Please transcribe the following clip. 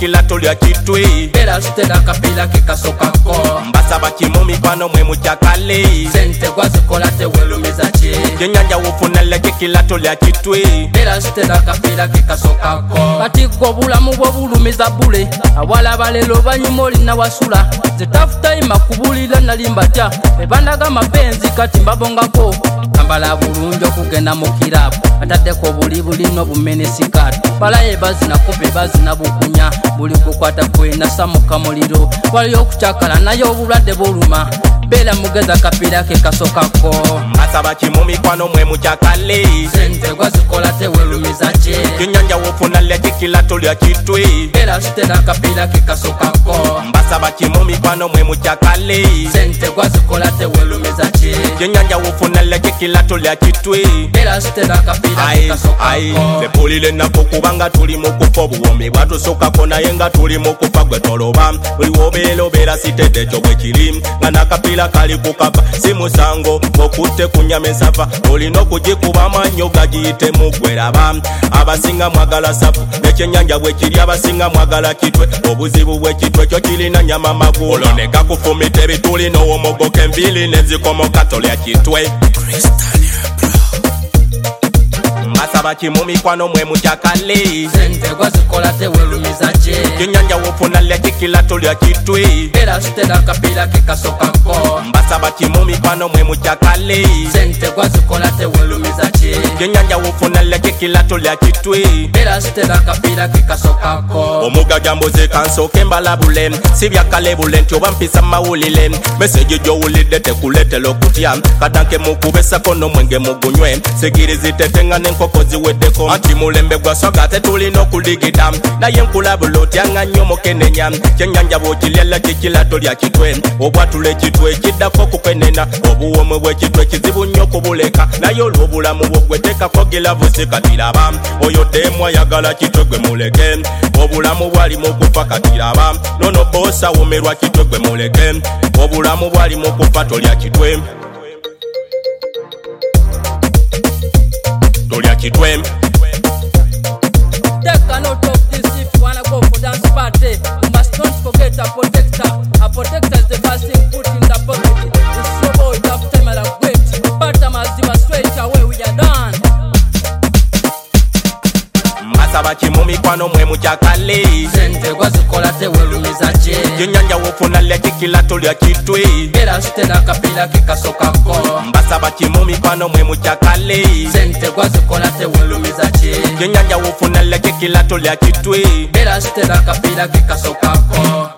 kikilato lya kitwe bera sitera kapira kikasokako mbasaba kimu mikwano mwe mukyakale sente gwazikola tewelumiza ki yennyanja wofuna leke kilato lya kitwe bera sitera kapira kikasokako kati gwo obulamu bw'obulumiza bule awala balero banyuma olina wasula zetafutayima kubulira nali mbatya bebandaga mapenzi kati mbabongako kambala bulungi okugenda mu kirabu ataddeko buli bulino bumenesikatu balaye bazina kupe bazina bukunya buli kukwata kwena samuka muliro waliyo okukyakala naye obulwadde buluma bera mugeza kapira ke kasokako mbasaba kimu mikwano mwe mukyakale sente gwazikola tewelumiza ki yennyanja wofuna leke kilato lya kitwe bera sitera kapira ke kasokako mbasaba kimu mikwano mwe mukyakale sente gwazikola tewelumiza ki yennyanja wofuna leke kilato lya kitwe bera sitera kapira ke kasokako fepulire nako kubanga tuli mu kufa obuwombi bwatusukako naye nga tuli mu kufa gwe toloba buli wobeera obeera sitedde ekyo bwe kiri nga nakapira kali kukava si musango okutte kunyama ensava olina okugikuba amannyo gagiyite mu gweraba abasinga mwagala safu ekyennyanja bwe kiri abasinga mwagala kitwe obuzibu bw'ekitwe kyo kirina nyama magulu oloneka kufumita ebituli n'owomogoka enviiri nezikomoka tolya kitwe mbasaba kimu mikwano mwe mukyakale sente gwazikola tewelumiza ki yennyanja wofuna leke kilato lya kitwe bera sitera kapira ke kasokako mbasaba kimu mikwano mwe mukyakale sente gwazikola tewelumiza ki yennyanja wofuna leke kilato lya kitwe bera sitera kapira ke kasokako omugaga mbuzi kansooke mbalabule si byakalebule nti oba mpisa mawulire meseji gy'owulidde tekuleetera okutya kadanke mukubesako n'omwenge mugunywe sigiri zitetenga n'enkoko ziweddeko anti mulembe gwasoga ate tulina okuligida naye nkulabula otyanga nnyo mukenenya kyennyanja bw'okirya kikilato lya kitwe obwatula ekitwe ekiddako okukwenena obuwomwe bw'ekitwe kizibu nnyo okubuleka naye olw'obulamu bw'ogwetekako gilavusi katiraba oyo deemu ayagala kitwe gwe muleke obulamu bwali mu kufa katiraba nono boosa wumerwa kitwe gwe muleke obulamu bwali mu kufa tolya kitwe tolya kitwe. Take a note of this if you wanna go for dance party. You must not forget a protector. A protector is the first thing put in the pocket. It's your boy, tough time and a great. But I'm as you straight away, we are done. Mbasaba kimu mikwano mwe mukyakale sente gwazikola tewelumiza ki yennyanja wofuna leke kilato lya kitwe bera sitera kapira ke kasokako mbasaba kimu mikwano mwe mukyakale sente gwazikola tewelumiza ki yennyanja wofuna leke kilato lya kitwe bera sitera kapira ke kasokako